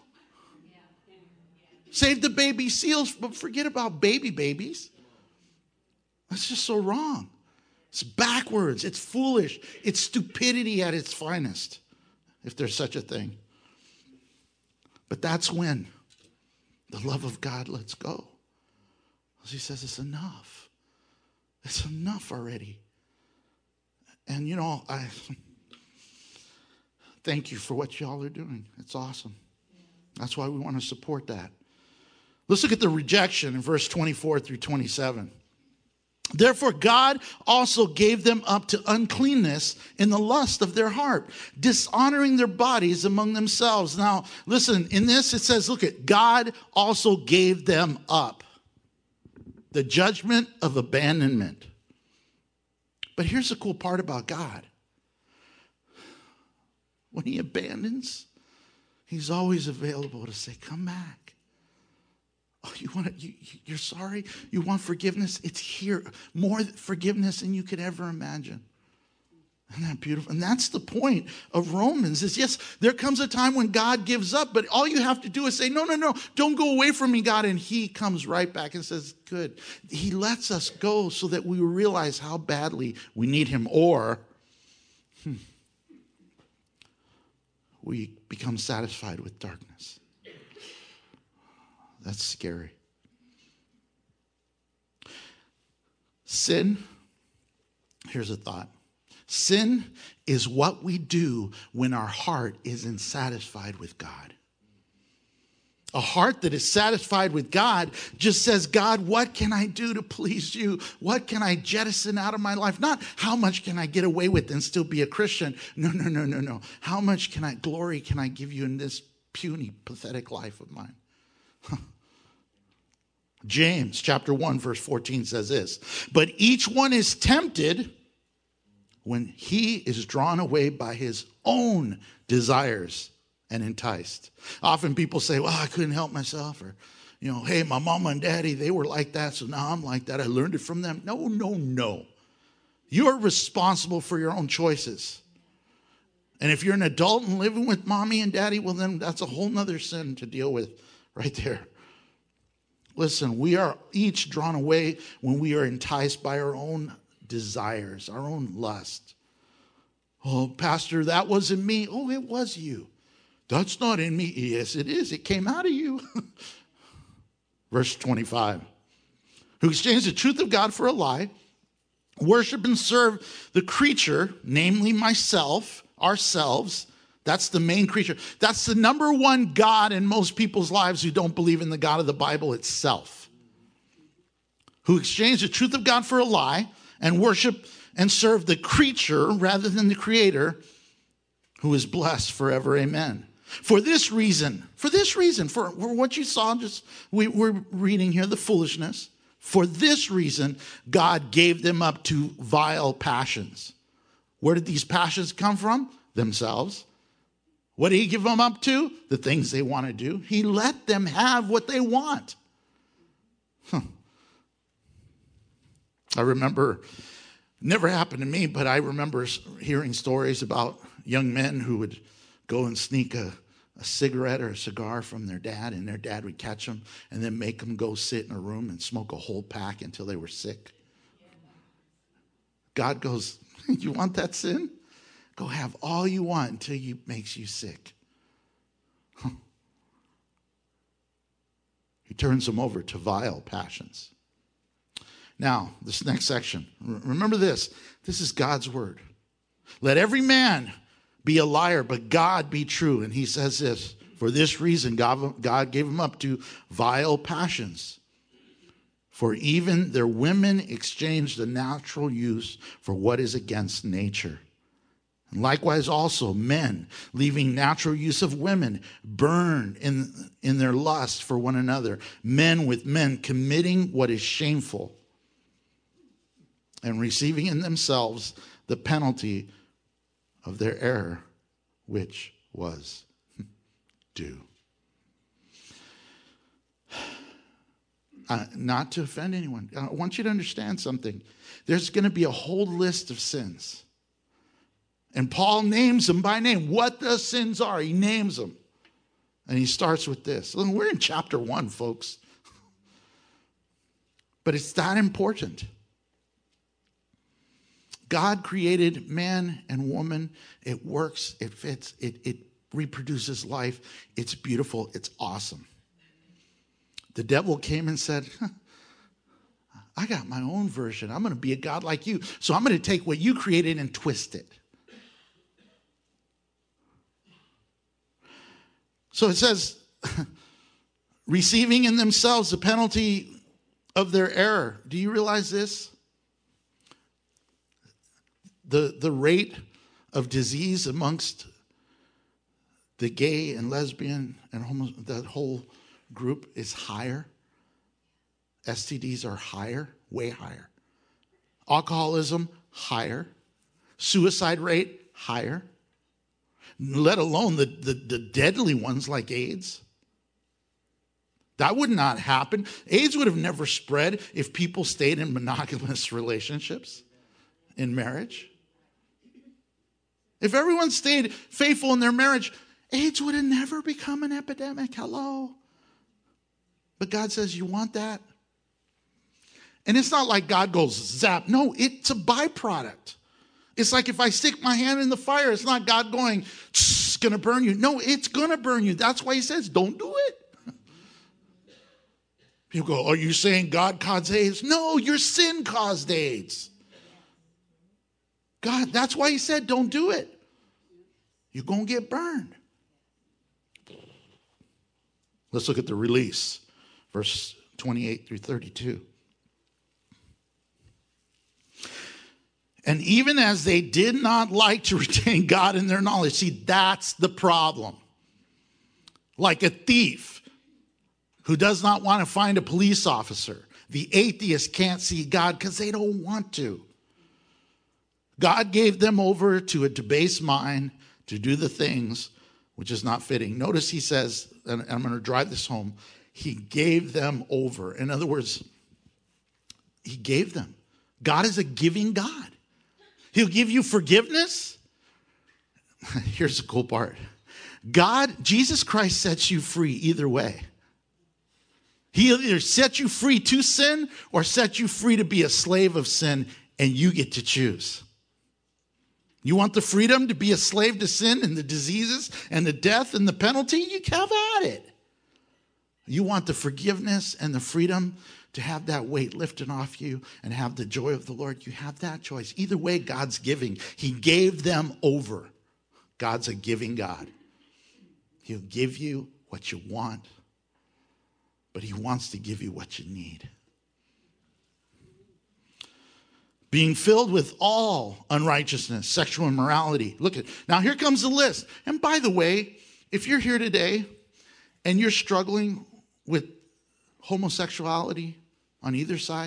Save the baby seals, but forget about babies. That's just so wrong. It's backwards. It's foolish. It's stupidity at its finest, if there's such a thing. But that's when the love of God lets go. As he says, it's enough. It's enough already. And, I thank you for what y'all are doing. It's awesome. That's why we want to support that. Let's look at the rejection in verse 24 through 27. Therefore, God also gave them up to uncleanness in the lust of their heart, dishonoring their bodies among themselves. Now, listen, in this it says, look at, God also gave them up. The judgment of abandonment. But here's the cool part about God. When he abandons, he's always available to say, come back. Oh, you're sorry? You want forgiveness? It's here. More forgiveness than you could ever imagine. Isn't that beautiful? And that's the point of Romans is, yes, there comes a time when God gives up, but all you have to do is say, no, don't go away from me, God. And he comes right back and says, good. He lets us go so that we realize how badly we need him, or we become satisfied with darkness. That's scary. Sin, here's a thought. Sin is what we do when our heart isn't satisfied with God. A heart that is satisfied with God just says, God, what can I do to please you? What can I jettison out of my life? Not how much can I get away with and still be a Christian? No. How much glory can I give you in this puny, pathetic life of mine? James chapter 1, verse 14 says this, but each one is tempted when he is drawn away by his own desires and enticed. Often people say, well, I couldn't help myself, or, hey, my mama and daddy, they were like that, so now I'm like that. I learned it from them. No. You're responsible for your own choices. And if you're an adult and living with mommy and daddy, well, then that's a whole nother sin to deal with right there. Listen, we are each drawn away when we are enticed by our own desires, our own lust. Oh, Pastor, that wasn't me. Oh, it was you. That's not in me. Yes, it is. It came out of you. Verse 25. Who exchanged the truth of God for a lie, worship and serve the creature, namely myself, ourselves. That's the main creature. That's the number one God in most people's lives who don't believe in the God of the Bible itself. Who exchanged the truth of God for a lie and worship and serve the creature rather than the creator, who is blessed forever. Amen. For what you saw, we're reading here, the foolishness. For this reason, God gave them up to vile passions. Where did these passions come from? Themselves. What did he give them up to? The things they want to do. He let them have what they want. I remember, never happened to me, but I remember hearing stories about young men who would go and sneak a cigarette or a cigar from their dad, and their dad would catch them and then make them go sit in a room and smoke a whole pack until they were sick. God goes, you want that sin? Go have all you want until it makes you sick. He turns them over to vile passions. Now, this next section, remember this. This is God's word. Let every man be a liar, but God be true. And he says this, for this reason, God gave them up to vile passions. For even their women exchanged the natural use for what is against nature. And likewise also men, leaving natural use of women, burn in their lust for one another. Men with men committing what is shameful, and receiving in themselves the penalty of their error, which was due. Not to offend anyone, I want you to understand something. There's going to be a whole list of sins. And Paul names them by name. What the sins are, he names them. And he starts with this. We're in chapter 1, folks. But it's that important. God created man and woman. It works, it fits, it reproduces life. It's beautiful, it's awesome. The devil came and said, I got my own version. I'm going to be a God like you. So I'm going to take what you created and twist it. So it says, receiving in themselves the penalty of their error. Do you realize this? The rate of disease amongst the gay and lesbian and that whole group is higher. STDs are higher, way higher. Alcoholism, higher. Suicide rate, higher. Let alone the deadly ones like AIDS. That would not happen. AIDS would have never spread if people stayed in monogamous relationships in marriage. If everyone stayed faithful in their marriage, AIDS would have never become an epidemic. Hello. But God says, you want that? And it's not like God goes zap. No, it's a byproduct. It's like if I stick my hand in the fire, it's not God going, it's going to burn you. No, it's going to burn you. That's why he says, don't do it. People go, are you saying God caused AIDS? No, your sin caused AIDS. God, that's why he said, don't do it. You're going to get burned. Let's look at the release. Verse 28 through 32. And even as they did not like to retain God in their knowledge, see, that's the problem. Like a thief who does not want to find a police officer. The atheist can't see God because they don't want to. God gave them over to a debased mind to do the things which is not fitting. Notice he says, and I'm going to drive this home, he gave them over. In other words, he gave them. God is a giving God. He'll give you forgiveness. Here's the cool part. Jesus Christ sets you free either way. He either sets you free to sin or sets you free to be a slave of sin, and you get to choose. You want the freedom to be a slave to sin and the diseases and the death and the penalty? You have at it. You want the forgiveness and the freedom to have that weight lifted off you and have the joy of the Lord? You have that choice. Either way, God's giving. He gave them over. God's a giving God. He'll give you what you want, but he wants to give you what you need. Being filled with all unrighteousness, sexual immorality. Look at, now here comes the list. And by the way, if you're here today and you're struggling with homosexuality on either side,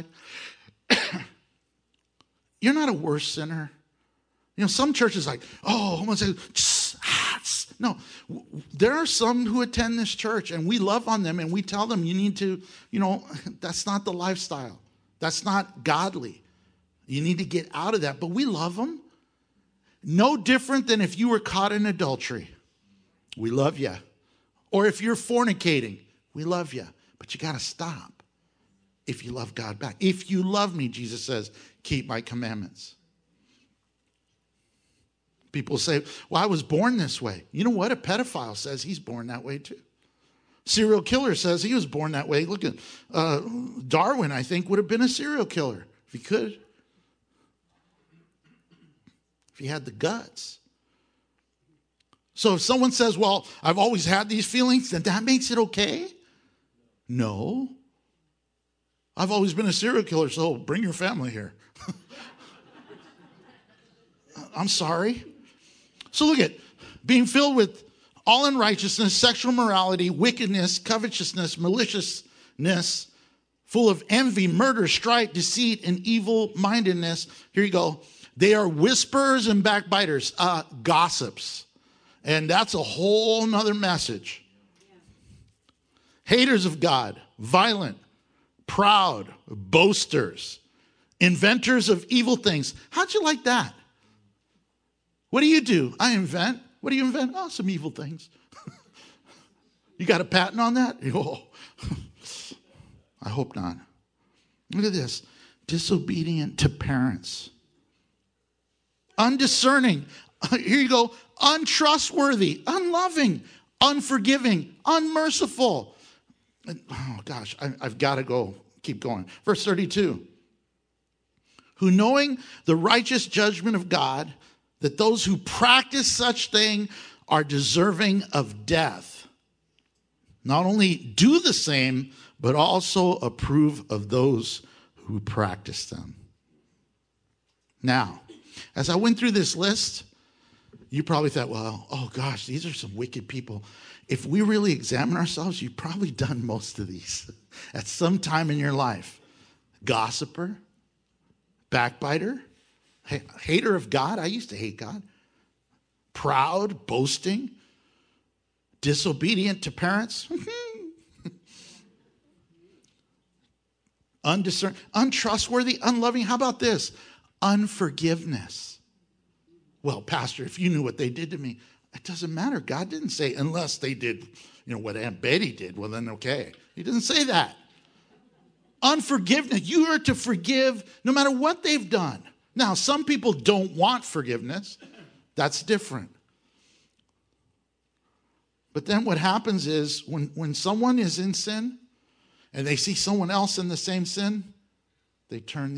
you're not a worse sinner. You know, some churches like, oh, homosexual. No, there are some who attend this church and we love on them and we tell them you need to, that's not the lifestyle. That's not godly. You need to get out of that. But we love them. No different than if you were caught in adultery. We love you. Or if you're fornicating, we love you. But you got to stop if you love God back. If you love me, Jesus says, keep my commandments. People say, well, I was born this way. You know what? A pedophile says he's born that way too. Serial killer says he was born that way. Look at Darwin, I think, would have been a serial killer if he could. If he had the guts. So if someone says, well, I've always had these feelings, then that makes it okay? No. I've always been a serial killer, so bring your family here. I'm sorry. So look at being filled with all unrighteousness, sexual morality, wickedness, covetousness, maliciousness, full of envy, murder, strife, deceit, and evil-mindedness. Here you go. They are whisperers and backbiters, gossips. And that's a whole nother message. Haters of God, violent, proud, boasters, inventors of evil things. How'd you like that? What do? I invent. What do you invent? Oh, some evil things. You got a patent on that? Oh, I hope not. Look at this. Disobedient to parents. Undiscerning. Here you go. Untrustworthy, unloving, unforgiving, unmerciful. Oh, gosh, I've got to go. Keep going. Verse 32. Who knowing the righteous judgment of God, that those who practice such thing are deserving of death, not only do the same, but also approve of those who practice them. Now, as I went through this list, you probably thought, well, oh gosh, these are some wicked people. If we really examine ourselves, you've probably done most of these at some time in your life. Gossiper, backbiter, hater of God. I used to hate God. Proud, boasting, disobedient to parents. undiscerning, untrustworthy, unloving. How about this? Unforgiveness. Well, Pastor, if you knew what they did to me, it doesn't matter. God didn't say unless they did, what Aunt Betty did. Well, then okay. He didn't say that. Unforgiveness. You are to forgive no matter what they've done. Now, some people don't want forgiveness. That's different. But then what happens is when someone is in sin and they see someone else in the same sin, they turn,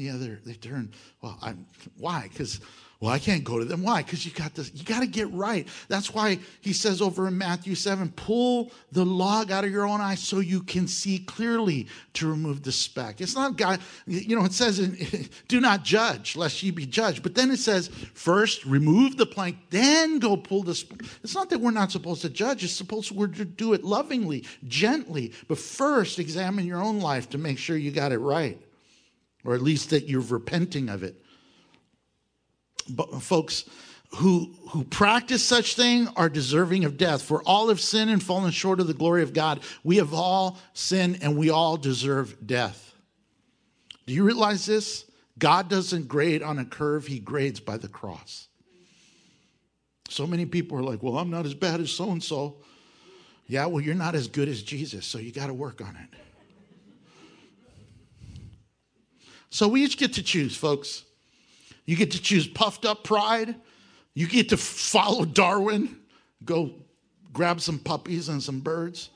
why? Because, I can't go to them. Why? Because you got to get right. That's why he says over in Matthew 7, pull the log out of your own eye so you can see clearly to remove the speck. It's not God, it says, do not judge lest ye be judged. But then it says, first remove the plank, then go pull the speck. It's not that we're not supposed to judge. It's supposed we're to do it lovingly, gently. But first examine your own life to make sure you got it right. Or at least that you're repenting of it. But folks who practice such thing are deserving of death. For all have sinned and fallen short of the glory of God. We have all sinned and we all deserve death. Do you realize this? God doesn't grade on a curve. He grades by the cross. So many people are like, well, I'm not as bad as so-and-so. Yeah, well, you're not as good as Jesus, so you got to work on it. So we each get to choose, folks. You get to choose puffed up pride. You get to follow Darwin. Go grab some puppies and some birds.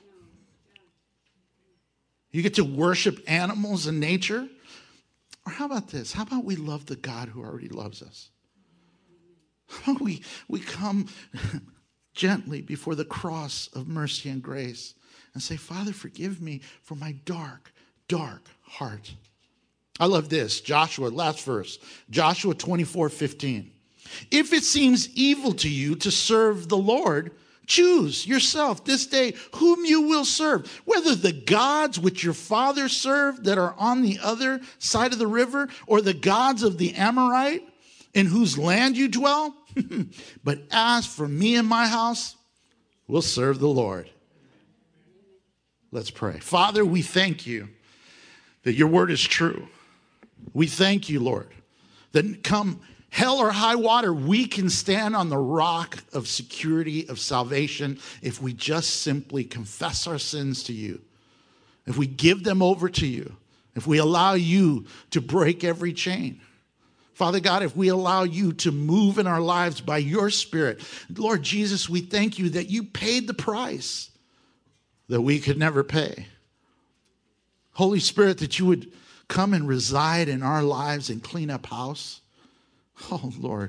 You get to worship animals and nature. Or how about this? How about we love the God who already loves us? How about we come gently before the cross of mercy and grace and say, Father, forgive me for my dark, dark heart. I love this. Joshua, last verse. Joshua 24:15. If it seems evil to you to serve the Lord, choose yourself this day whom you will serve, whether the gods which your fathers served that are on the other side of the river, or the gods of the Amorite in whose land you dwell. But as for me and my house, we'll serve the Lord. Let's pray. Father, we thank you that your word is true. We thank you, Lord, that come hell or high water, we can stand on the rock of security, of salvation, if we just simply confess our sins to you, if we give them over to you, if we allow you to break every chain. Father God, if we allow you to move in our lives by your Spirit, Lord Jesus, we thank you that you paid the price that we could never pay. Holy Spirit, that you would come and reside in our lives and clean up house. Oh, Lord.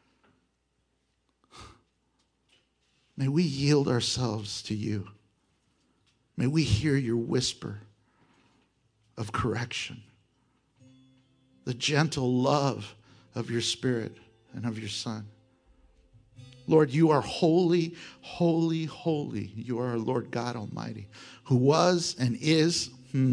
May we yield ourselves to you. May we hear your whisper of correction, the gentle love of your Spirit and of your Son. Lord, you are holy, holy, holy. You are our Lord God Almighty, who was and is,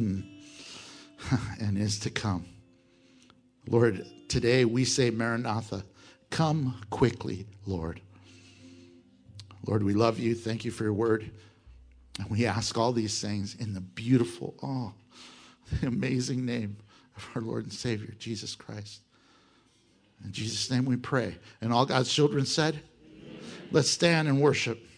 and is to come. Lord, today we say, Maranatha, come quickly, Lord. Lord, we love you. Thank you for your word. And we ask all these things in the beautiful, the amazing name of our Lord and Savior, Jesus Christ. In Jesus' name we pray. And all God's children said, amen. Let's stand and worship.